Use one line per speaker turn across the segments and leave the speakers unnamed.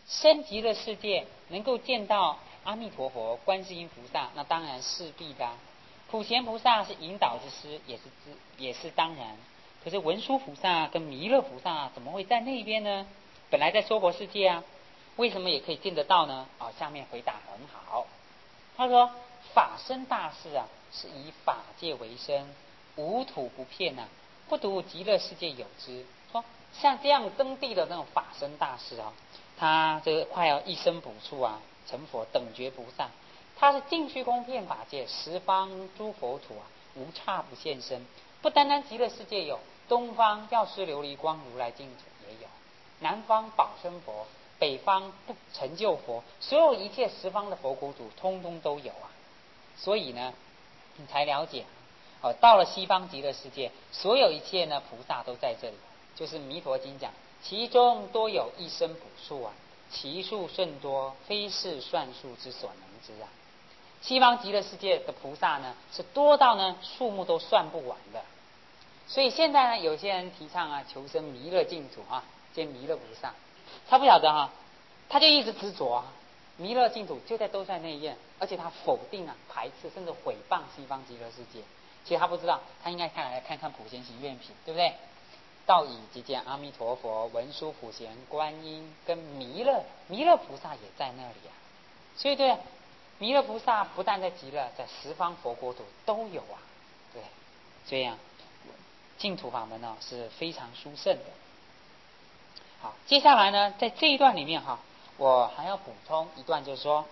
升极乐世界能够见到阿弥陀佛、观世音菩萨，那当然势必的。普贤菩萨是引导之师，也是当然。可是文殊菩萨跟弥勒菩萨怎么会在那边呢？本来在娑婆世界啊，为什么也可以见得到呢？下面回答很好。他说法身大士啊，是以法界为身，无土不遍啊，不独极乐世界有之。说像这样登地的那种法身大士啊，他这个快要一生补处啊，成佛等觉菩萨，他是尽虚空遍法界，十方诸佛土啊，无差不现身。不单单极乐世界有，东方药师琉璃光如来净土也有，南方宝生佛，北方不成就佛，所有一切十方的佛国土，通通都有啊。所以呢，你才了解到了西方极乐世界，所有一切呢菩萨都在这里。就是弥陀经讲，其中多有一生补处啊，其数甚多，非是算数之所能知啊。西方极乐世界的菩萨呢，是多到呢数目都算不完的。所以现在呢，有些人提倡啊，求生弥勒净土啊，见弥勒菩萨，他不晓得他就一直执着弥勒净土就在都在内院，而且他否定排斥甚至毁谤西方极乐世界。其实他不知道，他应该来看看普贤行愿品，对不对？道以即见阿弥陀佛、文殊普贤、观音跟弥勒菩萨也在那里啊。所以对，弥勒菩萨不但在极乐，在十方佛国土都有啊。对，所以净土法门是非常殊胜的。好，接下来呢，在这一段里面我还要补充一段，就是说，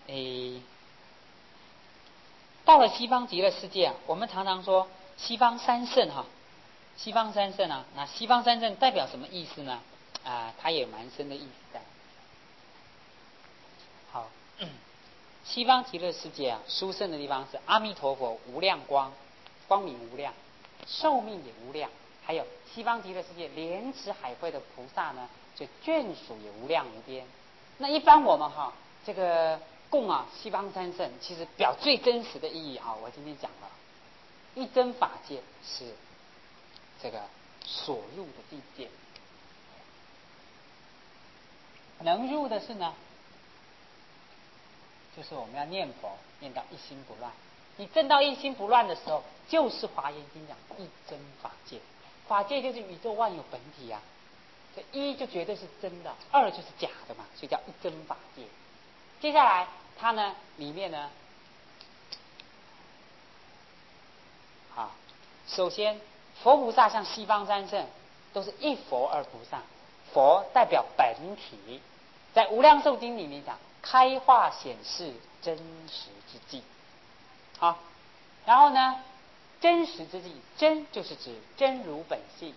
到了西方极乐世界我们常常说西方三圣西方三圣那西方三圣代表什么意思呢？它也蛮深的意思在。好，西方极乐世界殊胜的地方是阿弥陀佛无量光，光明无量，寿命也无量，还有西方极乐世界莲池海会的菩萨呢，就眷属也无量无边。那一般我们这个供西方三圣，其实表最真实的意义我今天讲了，一真法界是这个所入的境界，能入的是呢，就是我们要念佛念到一心不乱。你证到一心不乱的时候，就是华严经讲一真法界。法界就是宇宙万有本体啊，这一就绝对是真的，二就是假的嘛，所以叫一真法界。接下来它呢里面呢，首先佛菩萨像西方三圣都是一佛二菩萨，佛代表本体，在无量寿经里面讲开化显示真实之际。好，然后呢真实之际，真就是指真如本性，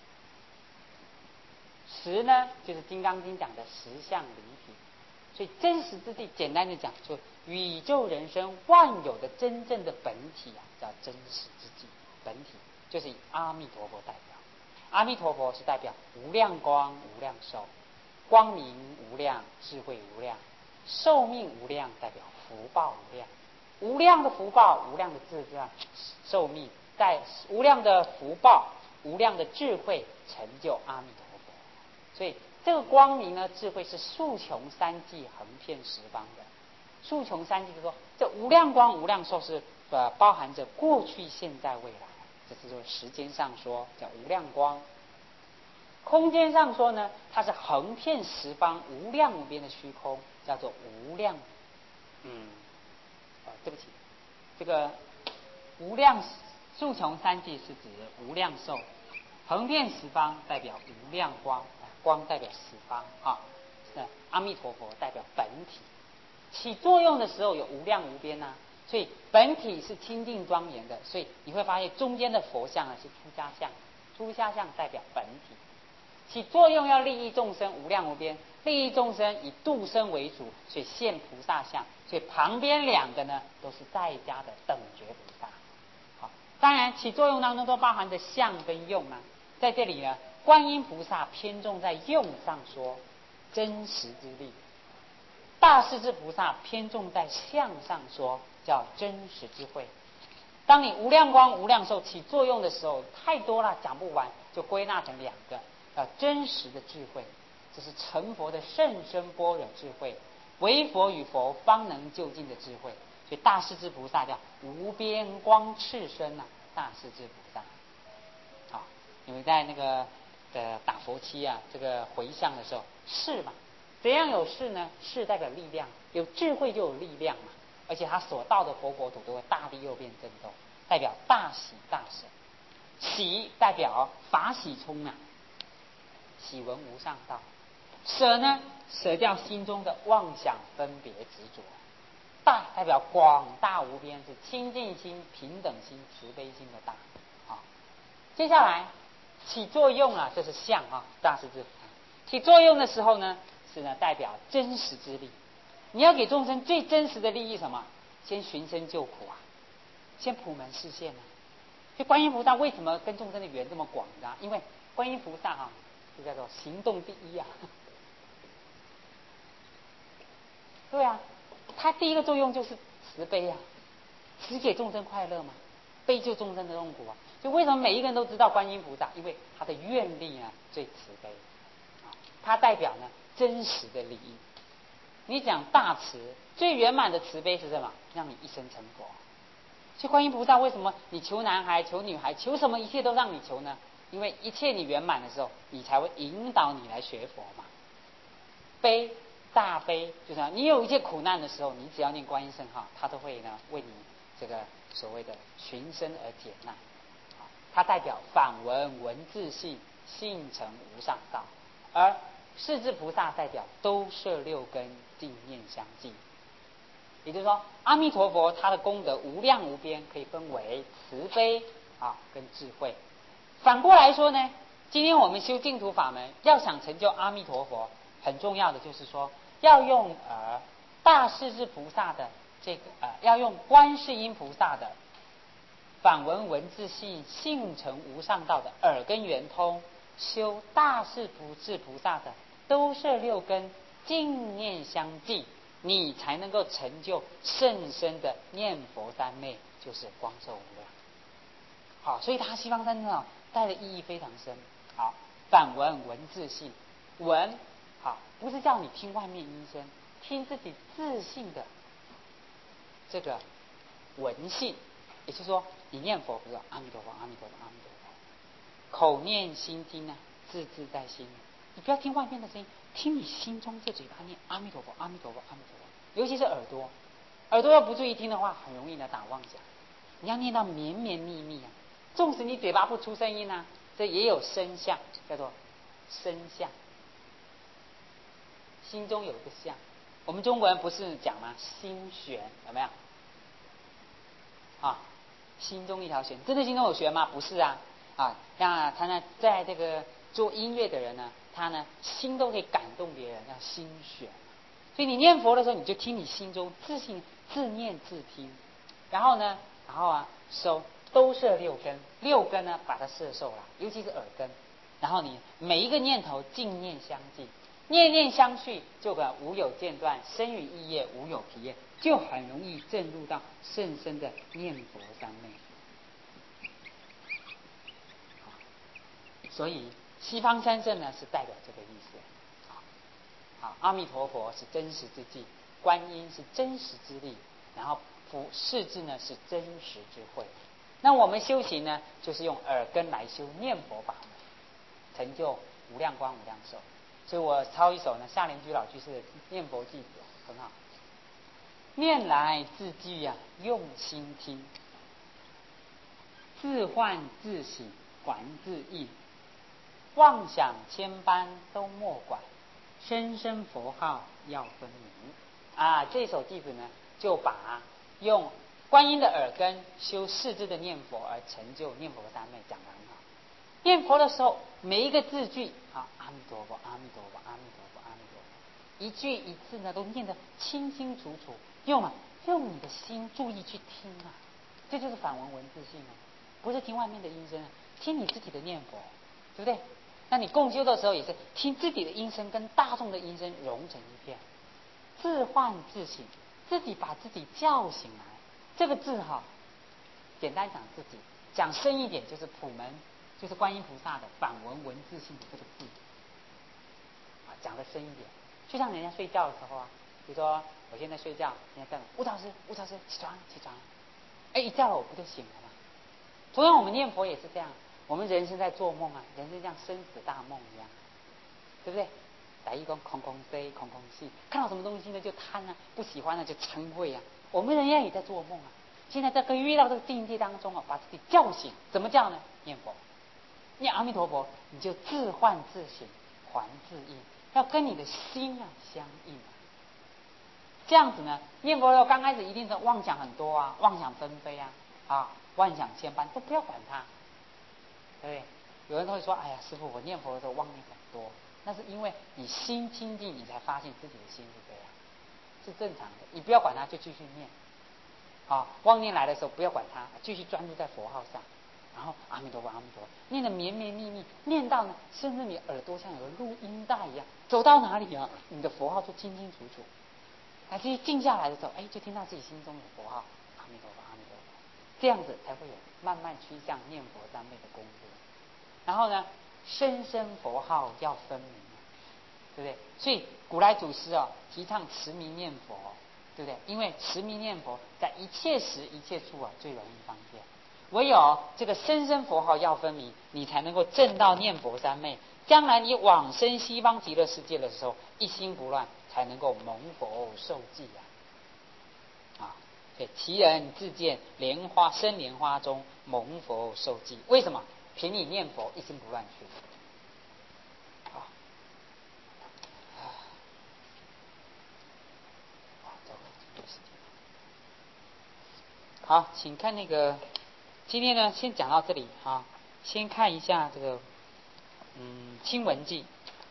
实呢就是金刚经讲的实相离体。所以真实之地简单的讲，就宇宙人生万有的真正的本体叫真实之际。本体就是以阿弥陀佛代表，阿弥陀佛是代表无量光无量寿，光明无量，智慧无量，寿命无量，代表福报无量，无量的福报，无量的智慧，寿命在无量的福报，无量的智慧，成就阿弥陀佛。所以这个光明呢，智慧是数穷三际，横遍十方的。数穷三际就是说，这无量光无量寿是包含着过去现在未来，这是说时间上说叫无量光。空间上说呢，它是横遍十方无量无边的虚空，叫做无量对不起，这个无量数穷三际是指无量寿，横遍十方代表无量光，光代表十方阿弥陀佛代表本体，起作用的时候有无量无边所以本体是清净庄严的，所以你会发现中间的佛像是出家相，出家相代表本体，起作用要利益众生无量无边，利益众生以度生为主，所以现菩萨相，所以旁边两个呢都是在家的等觉菩萨。好，当然起作用当中都包含着相跟用在这里呢，观音菩萨偏重在用上说真实之力，大势至菩萨偏重在相上说叫真实之慧。当你无量光无量寿起作用的时候，太多了讲不完，就归纳成两个，叫真实的智慧这是成佛的甚深般若智慧，唯佛与佛方能究竟的智慧。所以大势至菩萨叫无边光炽身啊，大势至菩萨。好，你们在那个打佛七啊，这个回向的时候，势嘛，怎样有势呢？势代表力量，有智慧就有力量嘛。而且他所到的佛国土都会大地右边震动，代表大喜大舍。喜代表法喜充满，喜闻无上道。舍呢，舍掉心中的妄想分别执着。大代表广大无边，是清净心、平等心、慈悲心的大。好，接下来起作用啊，这是相啊，大势至菩萨。起作用的时候呢，是呢代表真实之力。你要给众生最真实的利益什么？先寻声救苦啊，先普门示现啊。所以观音菩萨为什么跟众生的缘这么广呢？因为观音菩萨啊，就叫做行动第一啊。对啊，他第一个作用就是慈悲啊，慈给众生快乐嘛，悲救众生的痛苦啊。就为什么每一个人都知道观音菩萨？因为他的愿力呢最慈悲啊，它代表呢真实的利益。你讲大慈，最圆满的慈悲是什么？让你一生成佛。所以观音菩萨为什么你求男孩、求女孩、求什么一切都让你求呢？因为一切你圆满的时候，你才会引导你来学佛嘛。悲大悲就是这样，你有一切苦难的时候，你只要念观音圣号，他都会呢为你这个所谓的寻声而解难。它代表反闻文字性，性成无上道，而势至菩萨代表都摄六根，净念相继。也就是说，阿弥陀佛他的功德无量无边，可以分为慈悲啊跟智慧。反过来说呢，今天我们修净土法门，要想成就阿弥陀佛，很重要的就是说，要用大势至菩萨的这个要用观世音菩萨的反闻文字性，性成无上道的耳根圆通，修大势至菩萨的都摄六根，净念相继，你才能够成就甚深的念佛三昧，就是光寿无量。好，所以他西方三圣带的意义非常深。好，反闻文字性，闻好不是叫你听外面音声，听自己自性的这个闻性，也就是说，你念佛，比如说阿弥陀佛，阿弥陀佛，阿弥陀佛，口念心经啊，字字在心。你不要听外面的声音，听你心中这嘴巴念阿弥陀佛，阿弥陀佛，阿弥陀佛。尤其是耳朵，耳朵要不注意听的话，很容易呢打妄想。你要念到绵绵密密啊，纵使你嘴巴不出声音啊，这也有声相，叫做声相。心中有一个相，我们中国人不是讲吗？心弦有没有？啊，心中一条弦，真的心中有弦吗？不是啊，像他呢，在这个做音乐的人呢，他呢心都可以感动别人，叫心弦。所以你念佛的时候，你就听你心中自信自念自听，然后收都摄六根，六根呢把它摄受了，尤其是耳根，然后你每一个念头净念相继，念念相续，就无有间断，生于意业，无有疲厌，就很容易证入到甚深的念佛三昧。所以西方三圣呢是代表这个意思。好，阿弥陀佛是真实之际，观音是真实之力，然后势至呢是真实之慧。那我们修行呢，就是用耳根来修念佛法门，成就无量光无量寿。所以我抄一首呢夏莲居老居士的念佛偈子，很好。念来自具啊，用心听，自唤自省还自应，妄想千般都莫管，声声佛号要分明啊！这首偈子呢，就把用观音的耳根修势至的念佛而成就念佛三昧讲得很好。念佛的时候，每一个字句啊，阿弥陀佛，阿弥陀佛，阿弥陀佛，阿弥陀佛，一句一字呢都念得清清楚楚，用你的心注意去听啊，这就是反闻文字性啊，不是听外面的音声，听你自己的念佛，对不对？那你共修的时候也是听自己的音声跟大众的音声融成一片，自唤自省，自己把自己叫醒来。这个字简单讲自己，讲深一点就是普门，就是观音菩萨的反闻文字性的这个字。 讲得深一点，就像人家睡觉的时候啊，比如说我现在睡觉，人家叫吴老师，吴老师起床起床，哎，一叫了我不就醒了吗？同样我们念佛也是这样，我们人生在做梦啊，人生像生死大梦一样，对不对？来一个空空飞空空戏，看到什么东西呢就贪啊，不喜欢了就嗔恚啊。我们人家也在做梦啊。现在在跟遇到这个境界当中啊，把自己叫醒，怎么叫呢？念佛，念阿弥陀佛，你就自唤自醒，还自应，要跟你的心啊相应啊。这样子呢，念佛的时候刚开始一定是妄想很多啊，妄想纷飞啊，万想千般，都不要管它，对不对？有人都会说，哎呀，师父，我念佛的时候妄念很多。那是因为你心清净，你才发现自己的心是这样，是正常的。你不要管它，就继续念。妄念来的时候不要管它，继续专注在佛号上，然后阿弥陀佛，阿弥陀佛，念得绵绵密密，念到呢，甚至你耳朵像有个录音带一样，走到哪里啊，你的佛号就清清楚楚。这些静下来的时候，就听到自己心中有佛号，阿弥陀佛，阿弥陀佛，这样子才会有慢慢趋向念佛三昧的功夫。然后呢，声声佛号要分明，对不对？所以古来祖师提倡持名念佛，对不对？因为持名念佛在一切时一切处最容易方便。唯有这个声声佛号要分明，你才能够证到念佛三昧。将来你往生西方极乐世界的时候，一心不乱，才能够蒙佛受记对，其人自见生莲花中蒙佛受记。为什么？凭你念佛一心不乱去。好，请看那个，今天呢先讲到这里先看一下这个清文记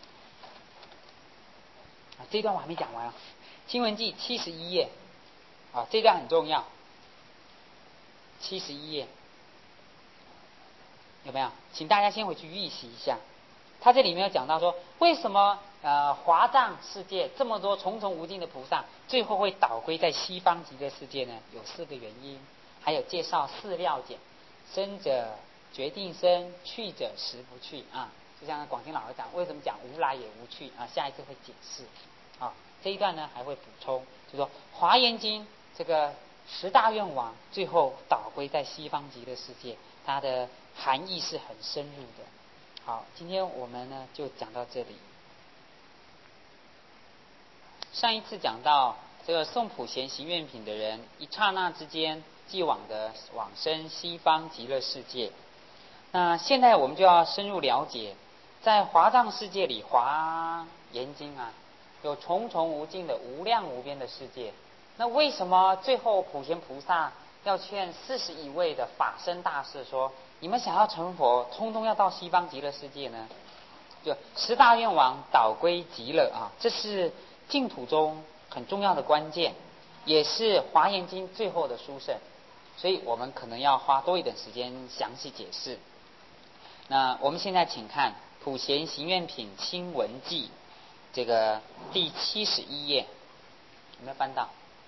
这一段我还没讲完清文记71页这一段很重要，71页有没有？请大家先回去预习一下。他这里面有讲到说，为什么华藏世界这么多重重无尽的菩萨，最后会导归在西方极乐世界呢？有4个原因，还有介绍4料简，生者决定生，去者实不去就像广清老师讲，为什么讲无来也无去下一次会解释这一段呢还会补充，就说华严经这个10大愿王最后导归在西方极乐世界，它的含义是很深入的。好，今天我们呢就讲到这里。上一次讲到这个诵普贤行愿品的人，一刹那之间即往生西方极乐世界。那现在我们就要深入了解，在华藏世界里，华严经有重重无尽的无量无边的世界。那为什么最后普贤菩萨要劝41位的法身大士说，你们想要成佛，通通要到西方极乐世界呢？就10大愿王导归极乐这是净土中很重要的关键，也是华严经最后的殊胜，所以我们可能要花多一点时间详细解释。那我们现在请看普贤行愿品清文记这个第71页，有没有翻到？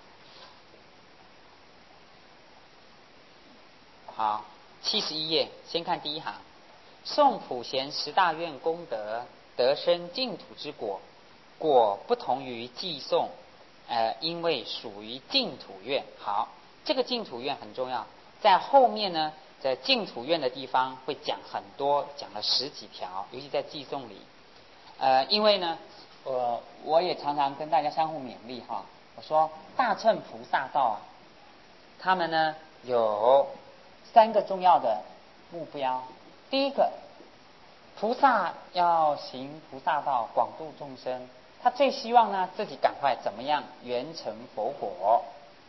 好，71页，先看第一行，诵普贤10大愿功德，得生净土之果，果不同于偈颂，因为属于净土愿。好，这个净土愿很重要，在后面呢，在净土愿的地方会讲很多，讲了10几条，尤其在偈颂里。因为呢，我也常常跟大家相互勉励我说大乘菩萨道他们呢有3个重要的目标。第一个，菩萨要行菩萨道，广度众生，他最希望呢自己赶快怎么样圆成佛果。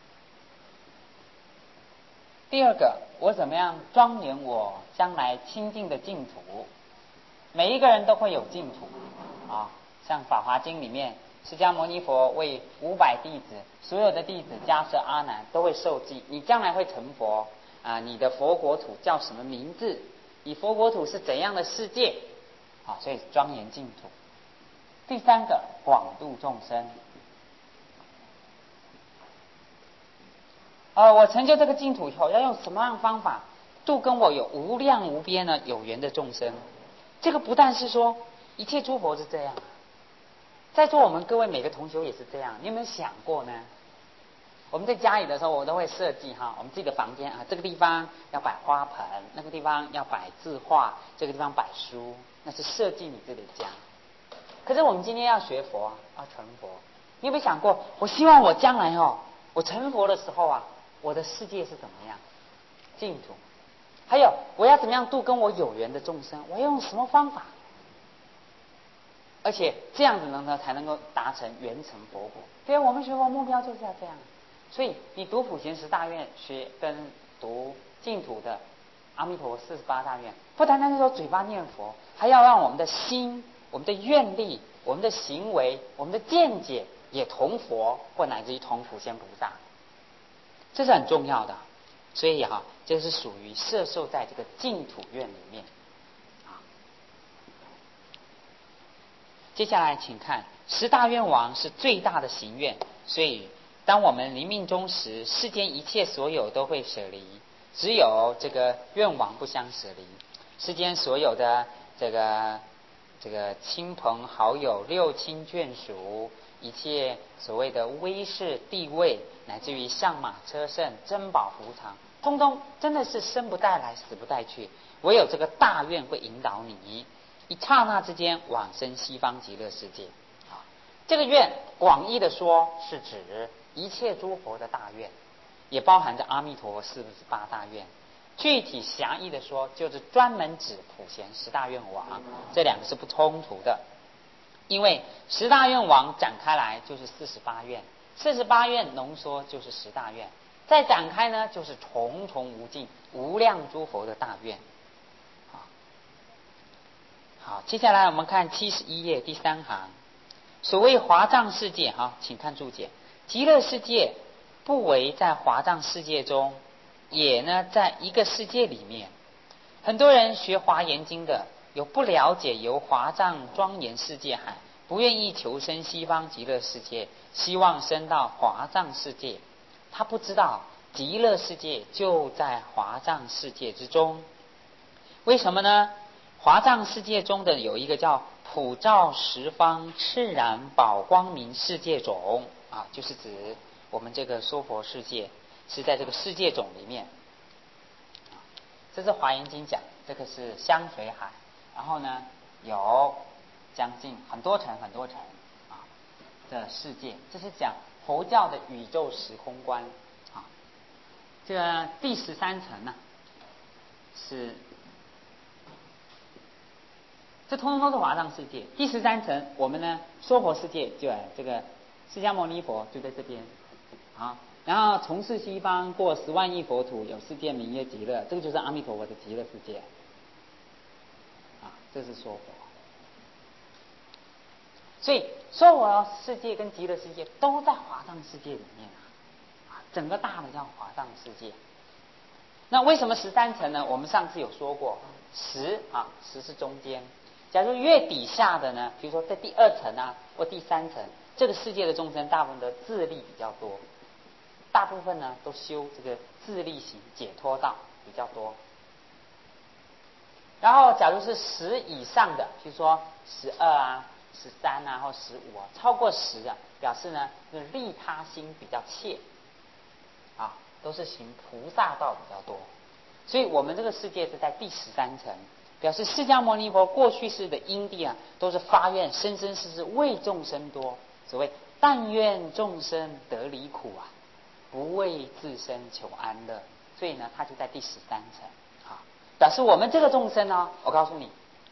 第二个，我怎么样庄严我将来清净的净土。每一个人都会有净土像《法华经》里面，释迦牟尼佛为500弟子，所有的弟子迦叶阿难都会受记，你将来会成佛你的佛国土叫什么名字？你佛国土是怎样的世界所以庄严净土。第3个，广度众生我成就这个净土以后，要用什么样的方法度跟我有无量无边的有缘的众生？这个不但是说一切诸佛是这样在座我们各位每个同学也是这样，你有没有想过呢？我们在家里的时候，我都会设计我们自己的房间这个地方要摆花盆，那个地方要摆字画，这个地方摆书，那是设计你自己的家。可是我们今天要学佛要成佛，你有没有想过，我希望我将来我成佛的时候我的世界是怎么样？净土。还有我要怎么样度跟我有缘的众生？我要用什么方法？而且这样子呢才能够达成圆成佛果。对啊，我们学佛目标就是要这样。所以你读普贤十大愿学跟读净土的阿弥陀48大愿，不单单是说嘴巴念佛，还要让我们的心、我们的愿力、我们的行为、我们的见解也同佛，或乃至于同普贤菩萨，这是很重要的。所以这是属于摄受在这个净土愿里面。接下来请看十大愿王是最大的行愿，所以当我们临命终时，世间一切所有都会舍离，只有这个愿王不相舍离。世间所有的这个亲朋好友、六亲眷属，一切所谓的威势地位，乃至于象马车乘、珍宝福藏，通通真的是生不带来，死不带去。唯有这个大愿会引导你，一刹那之间往生西方极乐世界。这个愿广义的说是指一切诸佛的大愿，也包含着阿弥陀佛48大愿。具体狭义的说，就是专门指普贤十大愿王，这两个是不冲突的。因为十大愿王展开来就是48愿，48愿浓缩就是十大愿，再展开呢就是重重无尽无量诸佛的大愿。好，接下来我们看71页第3行，所谓华藏世界请看注解，极乐世界不为在华藏世界中，也呢在一个世界里面。很多人学华严经的，有不了解由华藏庄严世界海，不愿意求生西方极乐世界，希望升到华藏世界。他不知道极乐世界就在华藏世界之中。为什么呢？华藏世界中的有一个叫普照十方赤然宝光明世界种就是指我们这个娑婆世界是在这个世界种里面。这是华严经讲，这个是香水海，然后呢有将近很多层的世界，这是讲佛教的宇宙时空观这个第13层呢是这通通都是华藏世界。第13层我们呢娑婆世界就这个释迦牟尼佛就在这边然后从事西方过10万亿佛土，有世界名曰极乐，这个就是阿弥陀佛的极乐世界这是娑婆。所以娑婆世界跟极乐世界都在华藏世界里面整个大的叫华藏世界。那为什么13层呢？我们上次有说过10是中间，假如越底下的呢，比如说在第2层或第3层，这个世界的众生大部分的自力比较多，大部分呢都修这个自力行解脱道比较多。然后假如是10以上的，比如说1213或15超过10表示呢利他心比较切都是行菩萨道比较多。所以我们这个世界是在第13层，表示释迦牟尼佛过去世的因地都是发愿生生世世为众生多，所谓但愿众生得离苦不为自身求安乐，所以呢他就在第13层表示我们这个众生我告诉你，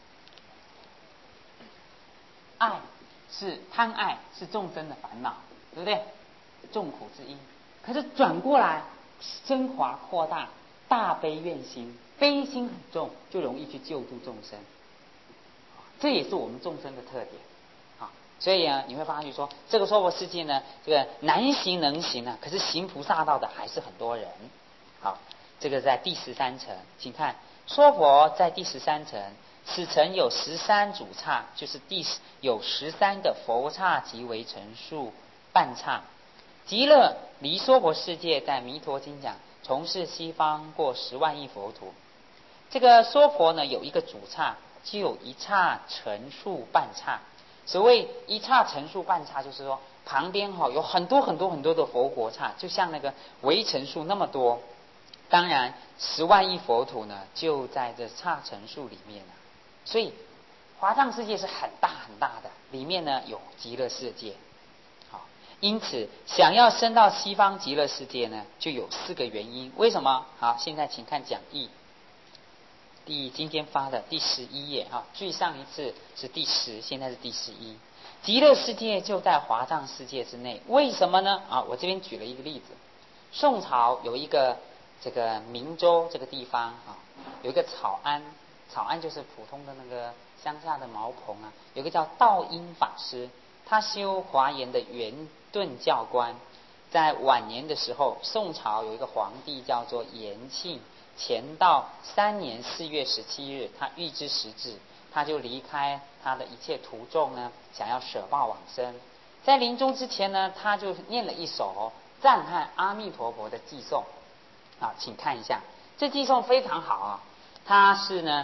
贪爱是众生的烦恼，对不对？众苦之因。可是转过来升华扩大大悲愿心，悲心很重，就容易去救度众生，这也是我们众生的特点所以你会发觉说这个娑婆世界呢，这个难行能行可是行菩萨道的还是很多人。好，这个在第13层，请看娑婆在第13层，此层有13主刹，就是有13个佛刹即为成数半刹。极乐离娑婆世界在弥陀经讲，从事西方过10万亿佛土。这个娑婆呢有一个主刹，就有一刹成数半刹。 所谓一刹成树半刹，就是说旁边有很多很多很多的佛国刹，就像那个围城树那么多。当然10万亿佛土呢就在这刹城树里面了。所以华藏世界是很大很大的，里面呢有极乐世界。好，因此想要升到西方极乐世界呢，就有4个原因。为什么？好，现在请看讲义，今天发的第11页哈，距上一次是第10，现在是第11。极乐世界就在华藏世界之内，为什么呢？我这边举了一个例子。宋朝有一个这个明州这个地方有一个草庵，草庵就是普通的那个乡下的茅棚啊。有个叫道因法师，他修华严的圆顿教官，在晚年的时候，宋朝有一个皇帝叫做延庆，乾道3年4月17日，他预知时至，他就离开他的一切徒众呢，想要舍报往生。在临终之前呢，他就念了一首赞叹阿弥陀佛的偈颂。请看一下，这偈颂非常好啊。它是呢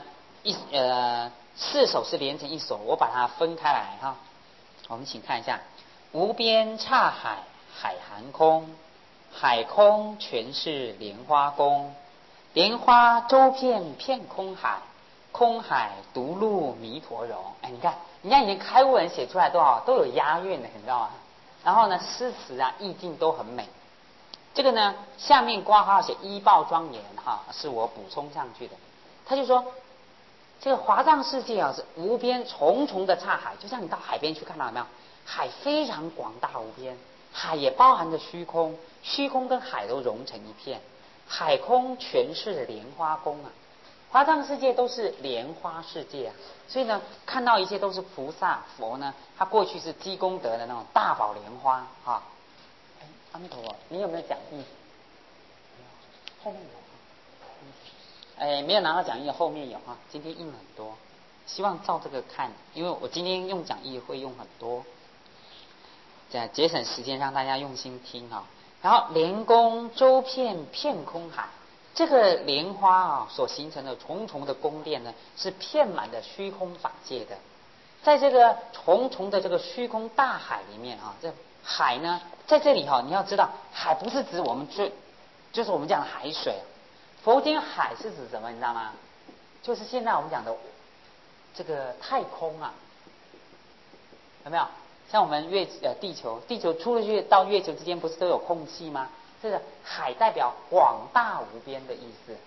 4首是连成一首，我把它分开来哈。我们请看一下：无边刹海，海含空，海空全是莲花宫。莲花周遍遍空海，空海独入弥陀容。你看以前开悟人写出来都有押韵的，你知道吗？然后呢，诗词意境都很美。这个呢，下面括号写依报庄严是我补充上去的。他就说，这个华藏世界是无边重重的刹海，就像你到海边去看到有没有？海非常广大无边，海也包含着虚空，虚空跟海都融成一片，海空全是莲花宫啊。华藏世界都是莲花世界啊，所以呢，看到一切都是菩萨佛呢，他过去是积功德的那种大宝莲花阿弥陀佛，你有没有讲义？后面有。没有拿到讲义，后面有今天印很多，希望照这个看，因为我今天用讲义会用很多，这样节省时间，让大家用心听然后莲宫周遍遍空海，这个莲花所形成的重重的宫殿呢，是遍满的虚空法界的。在这个重重的这个虚空大海里面这海呢，在这里你要知道，海不是指我们就是我们讲的海水。佛经海是指什么？你知道吗？就是现在我们讲的这个太空有没有？像我们地球出了去到月球之间，不是都有空气吗？这个海代表广大无边的意思。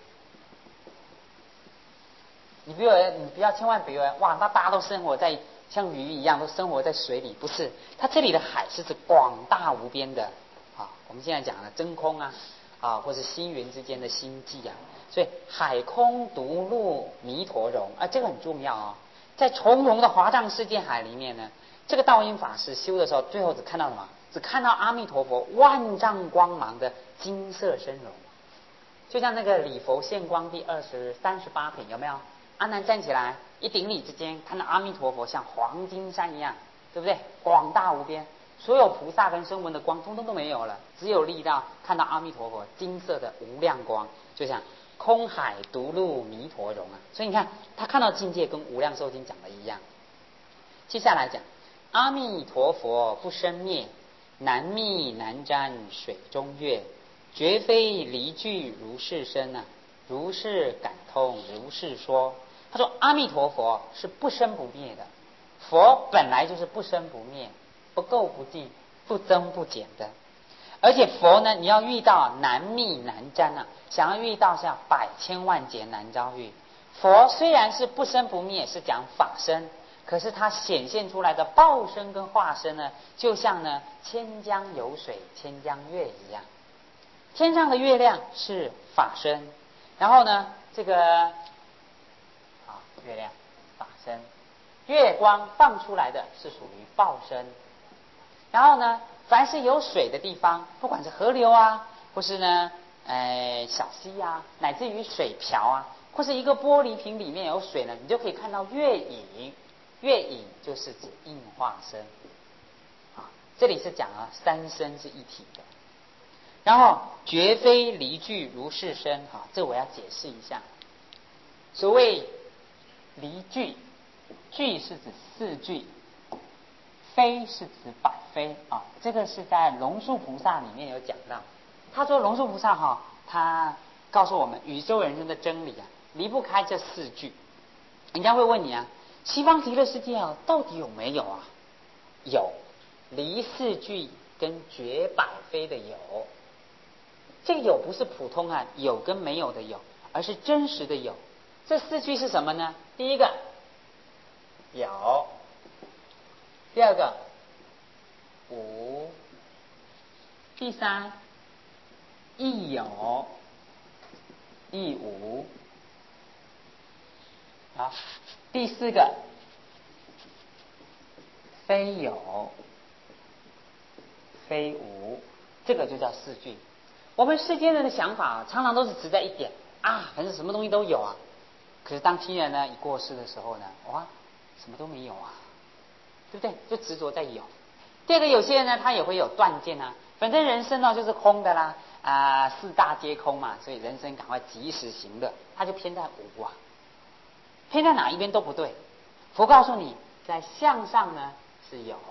你千万别以为哇，那大家都生活在像鱼一样都生活在水里，不是。它这里的海是指广大无边的我们现在讲的真空或是星云之间的星际所以海空独入弥陀容这个很重要在重重的华藏世界海里面呢，这个道因法师修的时候，最后只看到什么？只看到阿弥陀佛万丈光芒的金色身容，就像那个礼佛现光第38品，有没有？阿难站起来，一顶礼之间，看到阿弥陀佛像黄金山一样，对不对？广大无边，所有菩萨跟声闻的光通通都没有了，只有力道看到阿弥陀佛金色的无量光，就像空海独入弥陀容所以你看，他看到境界跟无量寿经讲的一样。接下来讲，阿弥陀佛不生灭，难觅难沾水中月，绝非离句如是身如是感通如是说。他说阿弥陀佛是不生不灭的，佛本来就是不生不灭，不垢不净，不增不减的。而且佛呢，你要遇到难觅难沾想要遇到像百千万劫难遭遇。佛虽然是不生不灭，是讲法身，可是它显现出来的报身跟化身呢，就像呢千江有水千江月一样。天上的月亮是法身，然后呢这个月亮法身，月光放出来的是属于报身。然后呢，凡是有水的地方，不管是河流或是呢小溪乃至于水瓢或是一个玻璃瓶里面有水呢，你就可以看到月影。月影就是指应化身这里是讲三身是一体的。然后绝非离句如是身这我要解释一下。所谓离句，句是指4句， 非是指百非啊，这个是在龙树菩萨里面有讲到。他说龙树菩萨他告诉我们宇宙人生的真理离不开这四句。人家会问你西方极乐世界到底有没有有，离四句跟绝百非的有。这个有不是普通有跟没有的有，而是真实的有。这四句是什么呢？第一个有，第二个无，第三亦有亦无，好，第四个非有非无，这个就叫四句。我们世间人的想法常常都是只在一点反正什么东西都有可是当亲人呢一过世的时候呢，哇，什么都没有对不对？就执着在有。第二个，有些人呢他也会有断见反正人生就是空的啦四大皆空嘛，所以人生赶快及时行乐，他就偏在无偏在哪一边都不对。佛告诉你，在相上呢是有，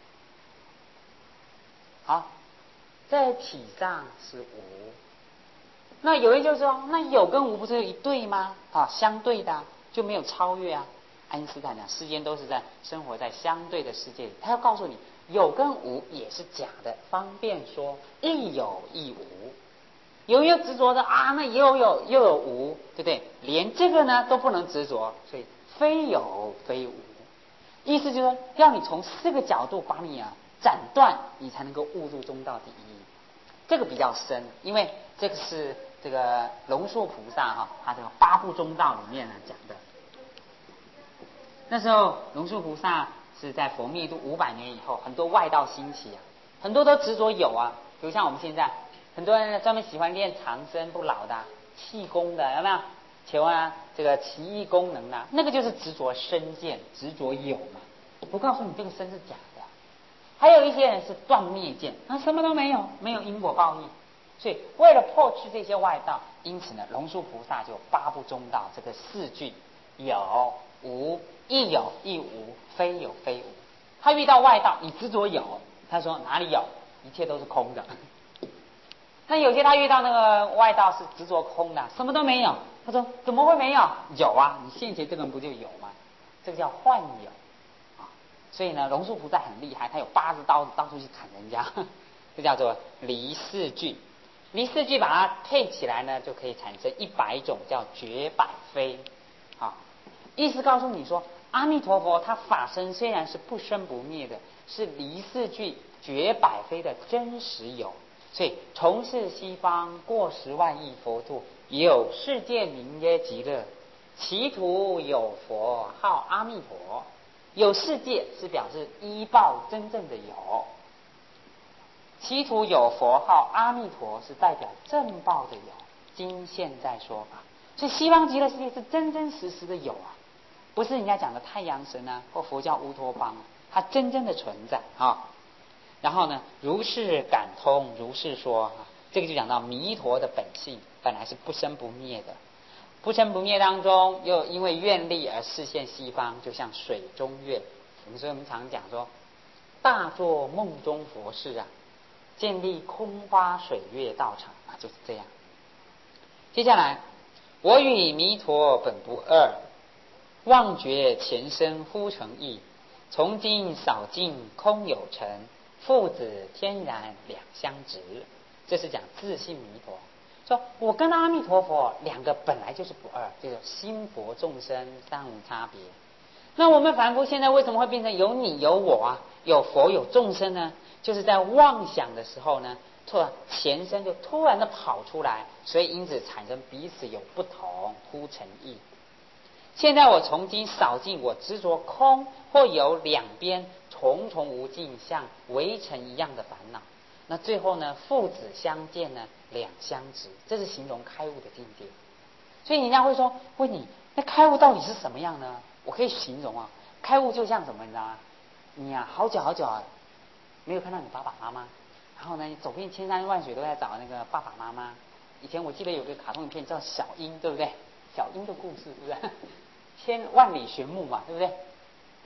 好，在体上是无。那有人就说，那有跟无不是一对吗？相对的就没有超越爱因斯坦讲，世间都是在生活在相对的世界里，他要告诉你，有跟无也是假的，方便说亦有亦无。有人又执着的那又有无，对不对？连这个呢都不能执着，所以非有非无。意思就是说，要你从四个角度把你斩断，你才能够悟入中道第一。这个比较深，因为这个是这个龙树菩萨他这个八部中道里面讲的。那时候龙树菩萨是在佛灭度500年以后，很多外道兴起很多都执着有比如像我们现在很多人专门喜欢练长生不老的气功的，有没有？请问这个奇异功能那个就是执着身见，执着有嘛。我告诉你，这个身是假的。还有一些人是断灭见，什么都没有，没有因果报应。所以为了破去这些外道，因此呢，龙树菩萨就八部中道这个四句有无，亦有亦无，非有非无。他遇到外道，你执着有，他说哪里有？一切都是空的。那有些他遇到那个外道是执着空的，什么都没有。他说怎么会没有？有你现前这个人不就有吗？这个叫幻有所以呢，龙树菩萨很厉害，他有8支刀子到处去砍人家，这叫做离四句。离四句把它配起来呢，就可以产生100种，叫绝百非。意思告诉你说，阿弥陀佛他法身虽然是不生不灭的，是离四句绝百非的真实有。所以从事西方过10万亿佛土，有世界名曰极乐，其土有佛号阿弥陀。有世界是表示依报真正的有，其土有佛号阿弥陀是代表正报的有，今现在说法。所以西方极乐世界是真真实实的有不是人家讲的太阳神或佛教乌托邦，它真正的存在然后呢，如是感通，如是说这个就讲到弥陀的本性本来是不生不灭的，不生不灭当中又因为愿力而示现西方，就像水中月。所以我们常讲说，大做梦中佛事建立空花水月道场就是这样。接下来，我与弥陀本不二，妄觉前生忽成一，从今扫尽空有成，父子天然两相值。这是讲自性弥陀，说我跟阿弥陀佛两个本来就是不二，就是心佛众生三无差别。那我们凡夫现在为什么会变成有你有我有佛有众生呢？就是在妄想的时候呢，突然前身就突然的跑出来，所以因此产生彼此有不同，忽成异。现在我从今扫尽我执着空或有两边重重无尽像围城一样的烦恼，那最后呢，父子相见呢，两相值，这是形容开悟的境界。所以人家会说，问你那开悟到底是什么样呢？我可以形容开悟就像什么，你知道吗？你好久好久没有看到你爸爸妈妈，然后呢，你走遍千山万水都在找那个爸爸妈妈。以前我记得有个卡通影片叫小鹰，对不对？小鹰的故事，是不是？千万里寻母嘛，对不对？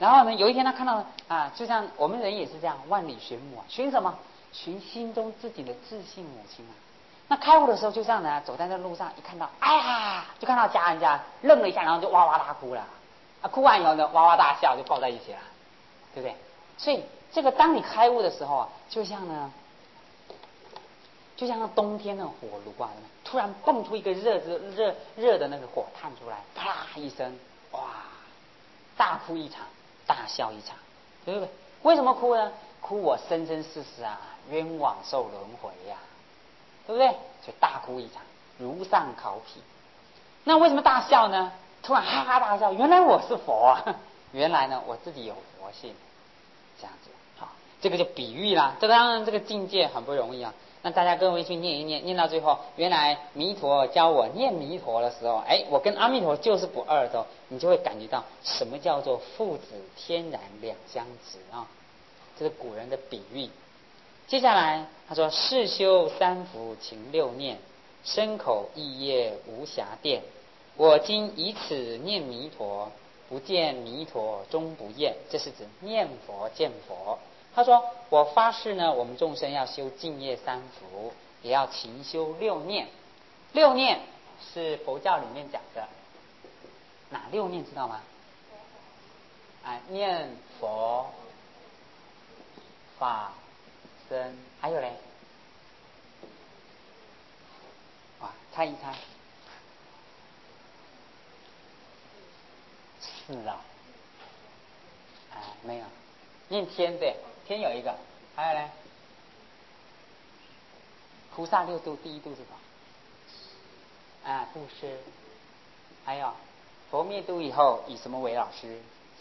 然后呢，有一天他看到就像我们人也是这样，万里寻母啊，寻什么？寻心中自己的自信母亲啊。那开悟的时候就这样的，走在这路上，一看到，哎呀，就看到家人家愣了一下，然后就哇哇大哭了，哭完以后呢，哇哇大笑，就抱在一起了，对不对？所以这个当你开悟的时候啊，就像那冬天的火炉啊，突然蹦出一个热的那个火炭出来，啪一声，哇，大哭一场，大笑一场，对不对？为什么哭呢？哭我生生世世冤枉受轮回呀，对不对？所以大哭一场，如上考妣。那为什么大笑呢？突然哈哈大笑，原来我是佛啊！原来呢，我自己有佛性，这样子。好，这个就比喻啦。这个当然这个境界很不容易啊。那大家跟我一起念一念，念到最后，原来弥陀教我念弥陀的时候，我跟阿弥陀就是不二的时候，你就会感觉到什么叫做父子天然两相值啊。这是古人的比喻。接下来他说：世修三福勤六念，身口意业无暇垫。我今以此念弥陀，不见弥陀终不厌。这是指念佛见佛。他说：我发誓呢，我们众生要修净业三福，也要勤修六念。六念是佛教里面讲的哪六念知道吗？念佛、法、僧，还有嘞，猜一猜。是没有，念天对，天有一个，还有嘞，菩萨六度第一度是什么？布施，还有佛灭度以后以什么为老师？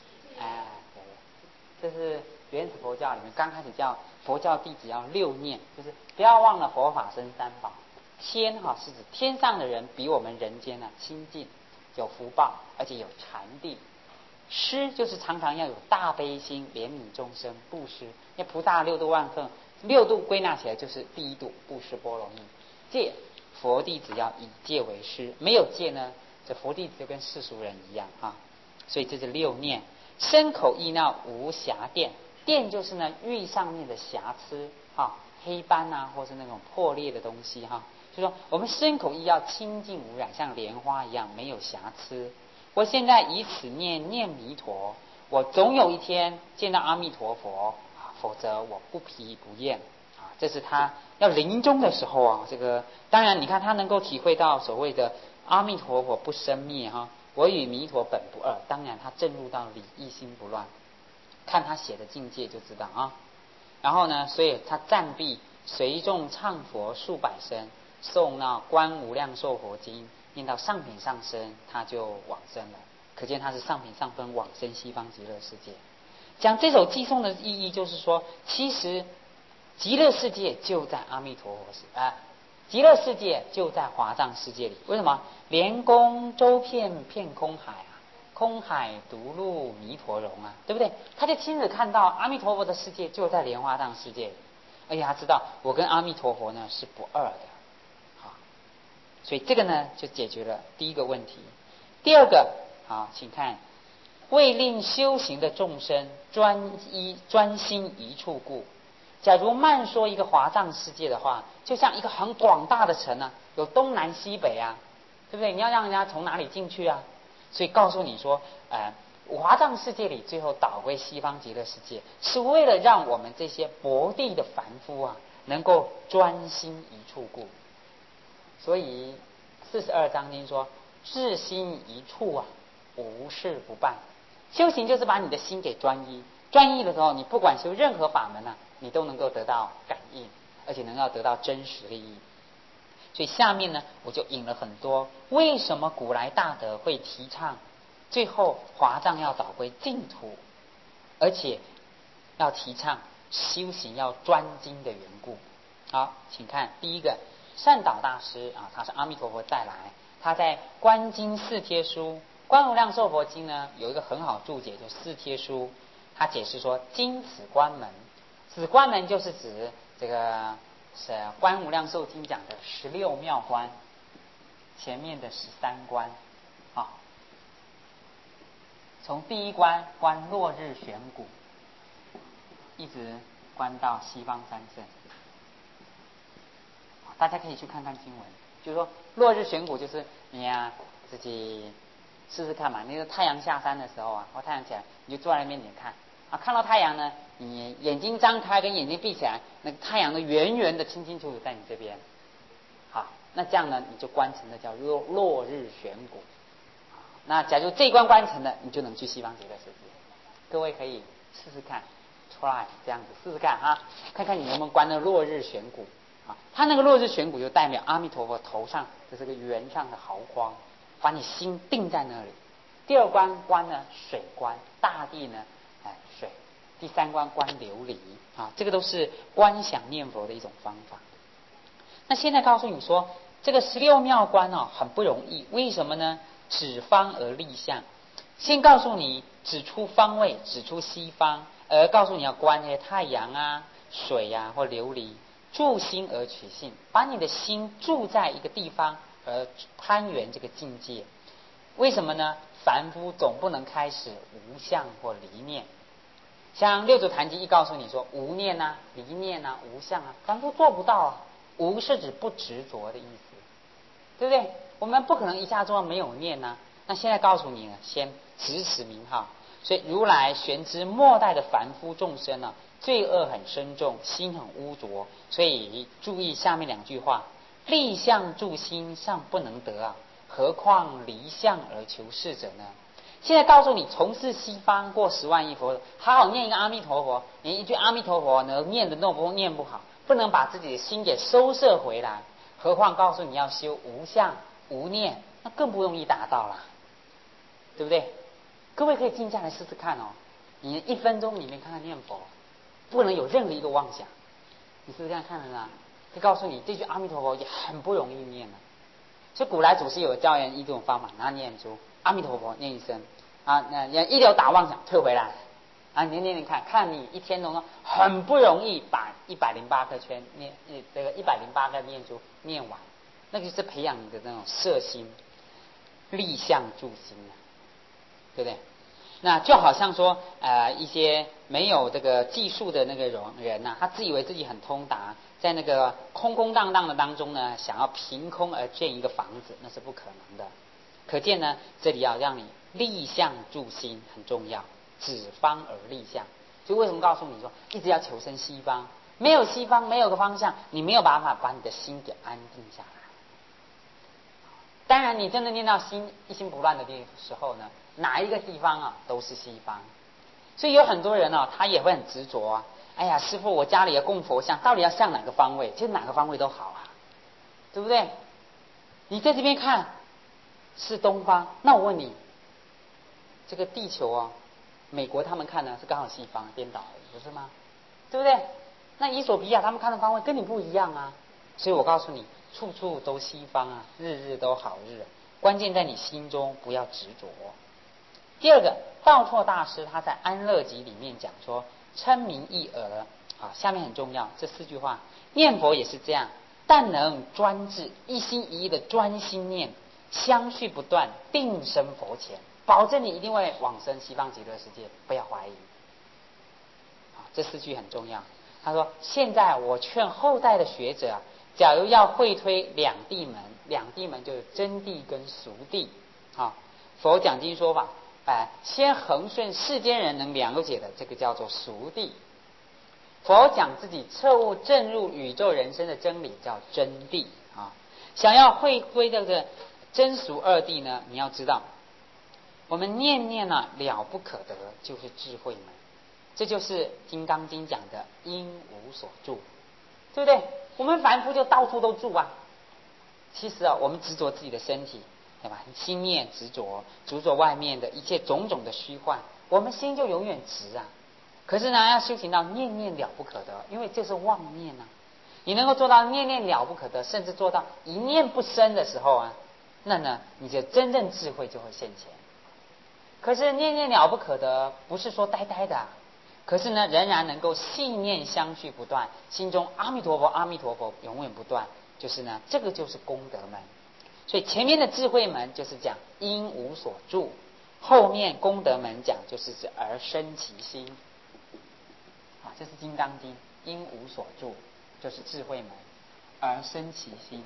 对，这是原始佛教里面刚开始叫佛教弟子要六念，就是不要忘了佛法僧三宝。天是指天上的人比我们人间亲近，有福报，而且有禅定。施就是常常要有大悲心，怜悯众生，布施。因为菩萨六度万恨，六度归纳起来就是第一度布施波罗蜜。戒，佛弟子要以戒为师，没有戒呢，这佛弟子就跟世俗人一样所以这是六念。身口意呢无瑕垫，垫就是呢玉上面的瑕疵黑斑或是那种破裂的东西就说我们身口意要清净无染，像莲花一样没有瑕疵。我现在以此念弥陀，我总有一天见到阿弥陀佛否则我不疲不厌这是他要临终的时候这个当然你看他能够体会到所谓的阿弥陀佛不生灭我与弥陀本不二，当然他证入到理一心不乱，看他写的境界就知道然后呢，所以他暂避随众唱佛数百声，诵那观无量寿佛经，念到上品上生，他就往生了。可见他是上品上分往生西方极乐世界。讲这首偈颂的意义就是说，其实极乐世界就在阿弥陀佛极乐世界就在华藏世界里。为什么？莲宫周遍遍空海空海独入弥陀容对不对？他就亲自看到阿弥陀佛的世界就在莲花藏世界里，而且他知道我跟阿弥陀佛呢是不二的所以这个呢就解决了第一个问题。第二个请看，为令修行的众生专心一处故。假如慢说一个华藏世界的话，就像一个很广大的城有东南西北对不对？你要让人家从哪里进去所以告诉你说华藏世界里最后导归西方极乐世界，是为了让我们这些薄地的凡夫能够专心一处故。所以42章经说，至心一处无事不办。修行就是把你的心给专一，专一的时候，你不管修任何法门你都能够得到感应，而且能够得到真实利益。所以下面呢，我就引了很多为什么古来大德会提倡最后华藏要导归净土，而且要提倡修行要专精的缘故。好，请看第一个，善导大师他是阿弥陀佛再来，他在观经四帖书观无量寿佛经呢有一个很好注解，就四帖书，他解释说，经此关门，此关门就是指这个是观无量寿经讲的16妙观前面的13观从第一关观落日悬谷，一直观到西方三圣。大家可以去看看经文，就是说落日悬谷就是你啊自己试试看嘛。那个太阳下山的时候啊，或太阳起来，你就坐在那边看啊，看到太阳呢，你眼睛张开跟眼睛闭起来，那个太阳的圆圆的清清楚楚在你这边。好，那这样呢，你就观成的叫落日悬谷。那假如这一关观成了，你就能去西方极乐世界。各位可以试试看 ，try 这样子试试看啊，看看你能不能观那落日悬谷啊。它那个落日悬谷就代表阿弥陀佛头上的这个圆上的毫光，把你心定在那里。第二关观呢水观，大地呢水。第三关观琉璃啊，这个都是观想念佛的一种方法。那现在告诉你说，这个16妙观很不容易，为什么呢？指方而立相，先告诉你指出方位，指出西方，而告诉你要观那些太阳啊、水啊或琉璃，住心而取性，把你的心住在一个地方而攀缘这个境界。为什么呢？凡夫总不能开始无相或离念。像六祖坛经一告诉你说无念啊、离念啊、无相啊，凡夫做不到啊。无是指不执着的意思，对不对？我们不可能一下做到没有念啊。那现在告诉你呢，先直持名号。所以如来玄知末代的凡夫众生呢，罪恶很深重，心很污浊，所以注意下面2句话：立相住心尚不能得啊，何况离相而求是者呢？现在告诉你，从事西方过10万亿佛，好好念一个阿弥陀佛，连一句阿弥陀佛呢念的念不好，不能把自己的心给收摄回来，何况告诉你要修无相无念，那更不容易达到了，对不对？各位可以静下来试试看哦，你1分钟里面看看念佛，不能有任何一个妄想，你试试看看了就告诉你，这句阿弥陀佛也很不容易念了。所以古来祖师有教人一种方法，拿念珠阿弥陀佛念一声啊，那一流打妄想退回来啊，你念看，看你一天中很不容易把108颗圈念这个108个念珠念完，那就是培养你的那种摄心、立相住心啊，对不对？那就好像说一些没有这个技术的那个人他自以为自己很通达，在那个空空荡荡的当中呢，想要凭空而建一个房子，那是不可能的。可见呢，这里要让你立相住心很重要，指方而立相。所以为什么告诉你说一直要求生西方？没有西方，没有个方向，你没有办法把你的心给安定下来。当然，你真的念到心一心不乱的时候呢，哪一个地方都是西方。所以有很多人他也会很执着啊。哎呀，师父，我家里要供佛像，到底要向哪个方位？其实哪个方位都好啊，对不对？你在这边看是东方，那我问你，这个地球美国他们看呢是刚好西方，颠倒而已，不是吗？对不对？那伊索比亚他们看的方位跟你不一样啊。所以我告诉你，处处都西方啊，日日都好日，关键在你心中不要执着。第二个，道绰大师他在《安乐集》里面讲说，称名一耳下面很重要，这4句话，念佛也是这样，但能专志，一心一意的专心念，相续不断，定生佛前，保证你一定会往生西方极乐世界，不要怀疑。这4句很重要。他说，现在我劝后代的学者假如要会推2谛门，2谛门就是真谛跟俗谛佛讲经说法先恒顺世间人能了解的，这个叫做俗谛。佛讲自己彻悟证入宇宙人生的真理，叫真谛想要会归这个真俗2谛呢，你要知道，我们念念了不可得，就是智慧门。这就是《金刚经》讲的因无所住，对不对？我们凡夫就到处都住啊。其实我们执着自己的身体，对吧？心念执着外面的一切种种的虚幻，我们心就永远执啊。可是呢，要修行到念念了不可得，因为这是妄念啊。你能够做到念念了不可得，甚至做到一念不生的时候那呢，你的真正智慧就会现前。可是念念了不可得，不是说呆呆的可是呢，仍然能够信念相续不断，心中阿弥陀佛阿弥陀佛永远不断，就是呢，这个就是功德门。所以前面的智慧门就是讲因无所住， 后面功德门讲就是指而生其心，啊，这是《金刚经》，因无所住就是智慧门，而生其心。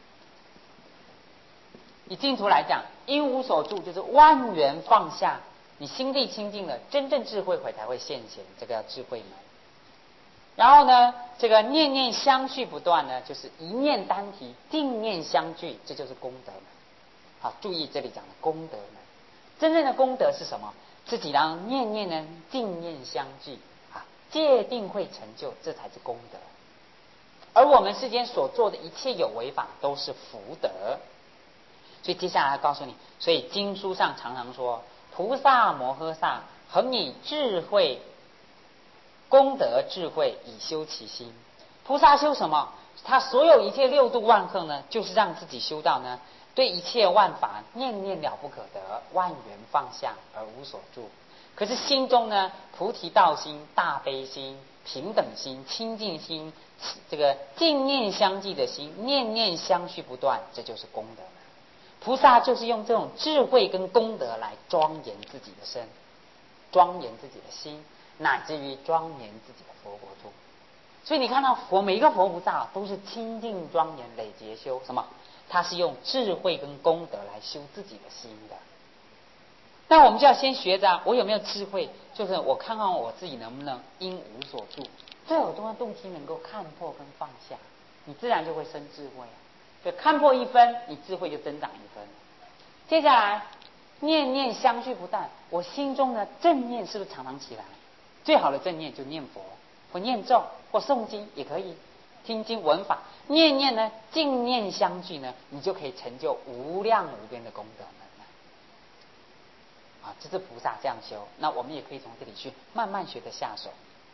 以净土来讲，因无所住就是万缘放下，你心地清净了，真正智慧才会现前，这个叫智慧门。然后呢，这个念念相续不断呢，就是一念单提，定念相聚，这就是功德门。好，注意这里讲的功德门，真正的功德是什么？自己让念念呢定念相聚啊，戒定会成就，这才是功德。而我们世间所做的一切有为法，都是福德。所以接下来告诉你，所以经书上常常说，菩萨摩诃萨恒以智慧功德智慧以修其心。菩萨修什么？他所有一切六度万行呢，就是让自己修到呢，对一切万法念念了不可得，万缘放下而无所住。可是心中呢，菩提道心、大悲心、平等心、清净心，这个净念相继的心，念念相续不断，这就是功德。菩萨就是用这种智慧跟功德来庄严自己的身，庄严自己的心，乃至于庄严自己的佛国土。所以你看到佛每一个佛菩萨都是清净庄严累劫修什么？他是用智慧跟功德来修自己的心的。那我们就要先学着我有没有智慧，就是我看看我自己能不能因无所住，最有多的动机能够看破跟放下，你自然就会生智慧啊。就看破一分，你智慧就增长一分。接下来念念相续不断，我心中的正念是不是常常起来？最好的正念就念佛或念咒或诵经也可以，听经闻法，念念呢净念相聚呢，你就可以成就无量无边的功德门了。啊，这是菩萨这样修，那我们也可以从这里去慢慢学的下手。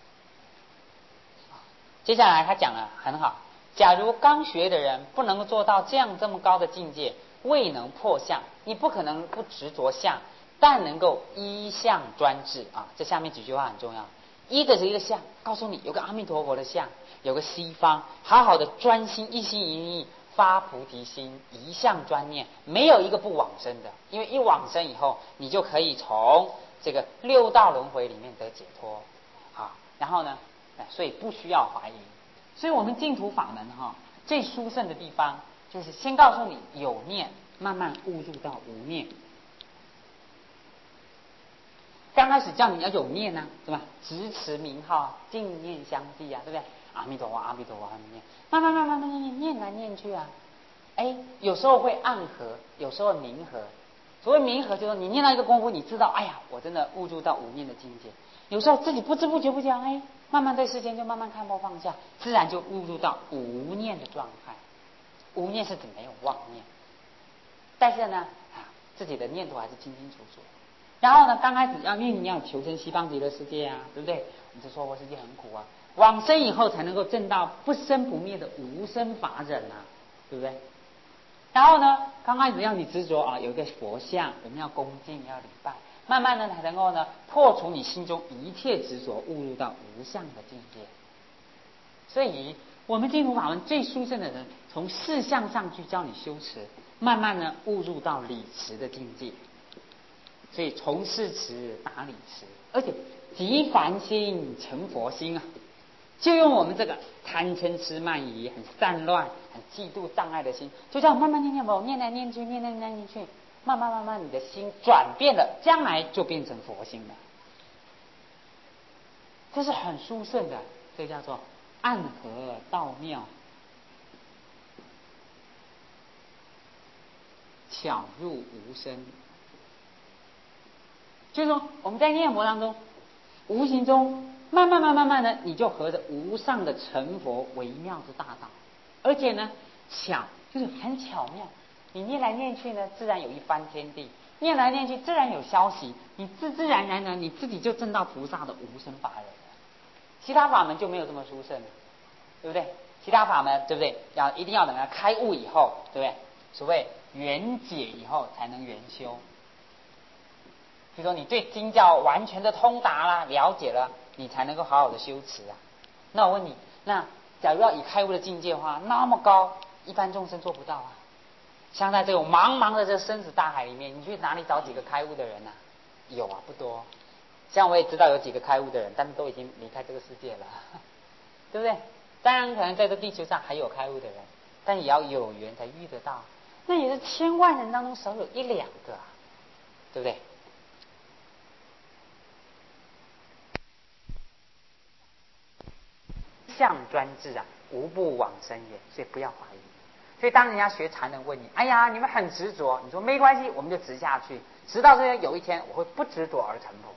接下来他讲了很好，假如刚学的人不能够做到这么高的境界，未能破相，你不可能不执着相，但能够依相专制啊。这下面几句话很重要，依的是一个相，告诉你有个阿弥陀佛的相，有个西方，好好的专心一心一意发菩提心，一相专念，没有一个不往生的。因为一往生以后，你就可以从这个六道轮回里面得解脱啊。然后呢，所以不需要怀疑。所以我们净土法门最殊胜的地方，就是先告诉你有念，慢慢悟入到无念。刚开始叫你要有念啊，是吧？直持名号，净念相继啊，对不对？阿弥陀佛，阿弥陀佛，阿弥陀佛，慢慢念来念去啊。有时候会暗合，有时候明合。所谓明合，就是你念到一个功夫，你知道，哎呀，我真的悟入到无念的境界。有时候自己不知不觉慢慢对世间就慢慢看破放下，自然就悟入到无念的状态。无念是指没有妄念，但是呢，自己的念头还是清清楚楚。然后呢，刚开始因为你要求生西方极乐世界啊，对不对？你就说我世界很苦啊，往生以后才能够证到不生不灭的无生法忍啊，对不对？然后呢，刚开始要你执着有一个佛像，我们要恭敬要礼拜，慢慢的才能够呢破除你心中一切执着，悟入到无相的境界。所以我们净土法门最殊胜的人，从事相上去教你修持，慢慢的悟入到理持的境界。所以从事持达理持，而且即凡心成佛心啊，就用我们这个贪嗔痴慢疑很散乱、很嫉妒障碍的心，就这样慢慢念佛，念来念去，念来念去，慢慢你的心转变了，将来就变成佛心了。这是很殊胜的，这叫做暗合道妙，巧入无声。就是说我们在念佛当中，无形中慢慢的，你就合着无上的成佛微妙之大道。而且呢，巧就是很巧妙，你念来念去呢，自然有一番天地，念来念去自然有消息，你自然呢，你自己就证到菩萨的无生法忍了。其他法门就没有这么殊胜了，对不对？其他法门对不对？一定要等他开悟以后，对不对？所谓圆解以后才能圆修。比如说你对经教完全的通达啦、了解了，你才能够好好的修持啊。那我问你，那假如要以开悟的境界的话，那么高，一般众生做不到啊。像在这种茫茫的这生死大海里面，你去哪里找几个开悟的人啊？ 有啊，不多。像我也知道有几个开悟的人，但是都已经离开这个世界了，对不对？当然可能在这地球上还有开悟的人，但也要有缘才遇得到。那也是千万人当中少有一两个啊，对不对？相专制啊，无不往生也，所以不要怀疑。所以当人家学禅人问你，哎呀，你们很执着，你说没关系，我们就执下去，直到这有一天我会不执着而成佛。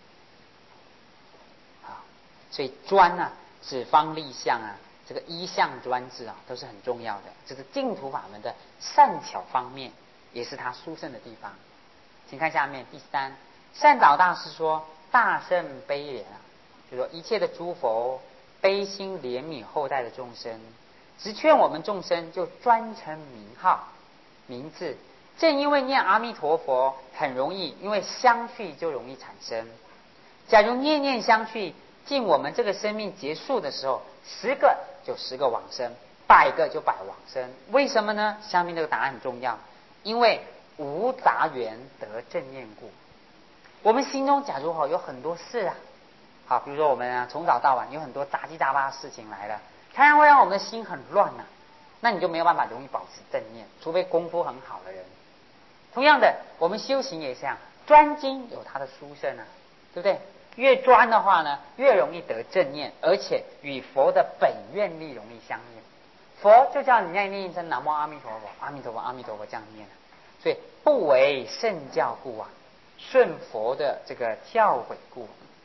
啊，所以专啊，指方立相啊，这个一相专制啊，都是很重要的。这是净土法门的善巧方面，也是它殊胜的地方。请看下面第三，善导大师说：大圣悲怜啊，就说一切的诸佛悲心怜悯后代的众生，直劝我们众生就专称名号名字。正因为念阿弥陀佛很容易，因为相续就容易产生。假如念念相续，尽我们这个生命结束的时候，10个就10个往生，100个就100往生。为什么呢？下面这个答案很重要，因为无杂缘得正念故。我们心中假如有很多事啊，好，比如说我们啊从早到晚有很多杂七杂八的事情来了，常常会让我们的心很乱啊，那你就没有办法容易保持正念，除非功夫很好的人。同样的，我们修行也是这样，专精有它的殊胜啊，对不对？越专的话呢，越容易得正念，而且与佛的本愿力容易相应。佛就叫你念一声南无阿弥陀佛，阿弥陀佛，阿弥陀佛这样念，所以不为圣教故啊，顺佛的这个教诲故。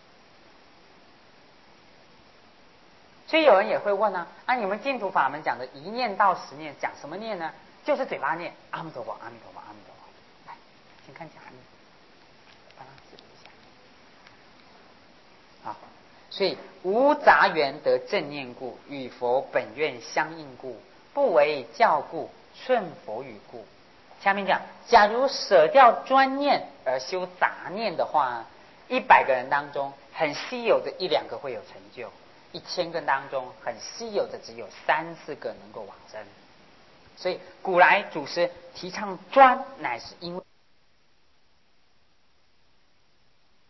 所以有人也会问啊，你们净土法门讲的一念到10念，讲什么念呢？就是嘴巴念阿弥陀佛，阿弥陀佛，阿弥陀佛。来，请看讲义，帮他指一下。好，所以无杂缘得正念故，与佛本愿相应故，不为教故，顺佛语故。下面讲，假如舍掉专念而修杂念的话，100个人当中很稀有的1、2个会有成就，1000个当中很稀有的只有3、4个能够往生。所以古来祖师提倡专，乃是因为